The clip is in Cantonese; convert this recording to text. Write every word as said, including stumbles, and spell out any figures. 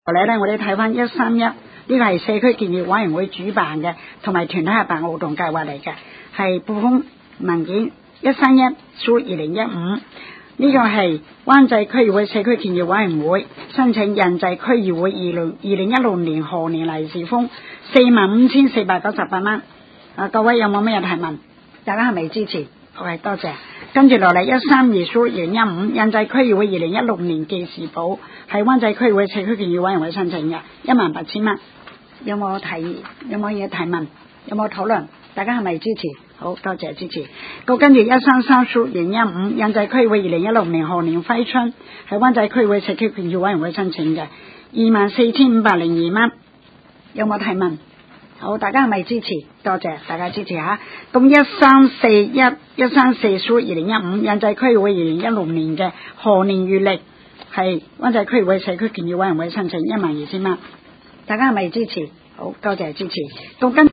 嚟咧，我哋睇翻一三一呢個係社區建設委員會主辦嘅，同埋團體合辦活動計劃嚟嘅，係撥款文件一三一數二零一五。呢個係灣仔區議會社區建設委員會申請印製區議會二零二零一六年賀年利是封四萬五千四百九十八蚊。啊，各位有冇咩提問？大家係咪支持？好嘅，多謝。跟住落嚟一三二數二零一五印製區議會二零一六年記事簿，係灣仔區議會社區建設委員會申請嘅，一萬八千蚊。有冇提？有冇嘢提問？有冇討論？大家係咪支持？好多謝支持。咁跟住一三三數二零一五印製區議會二零一六年賀年揮春，係灣仔區議會社區建設委員會申請嘅，二萬四千五百零二蚊。有冇提問？好，大家係咪支持？多謝大家支持吓。咁一三四一一三四數二零一五印製區議會二零一六年嘅賀年月曆，係灣仔區議會社區建設委員會申請一萬二千蚊。大家係咪支持？好多謝支持。咁跟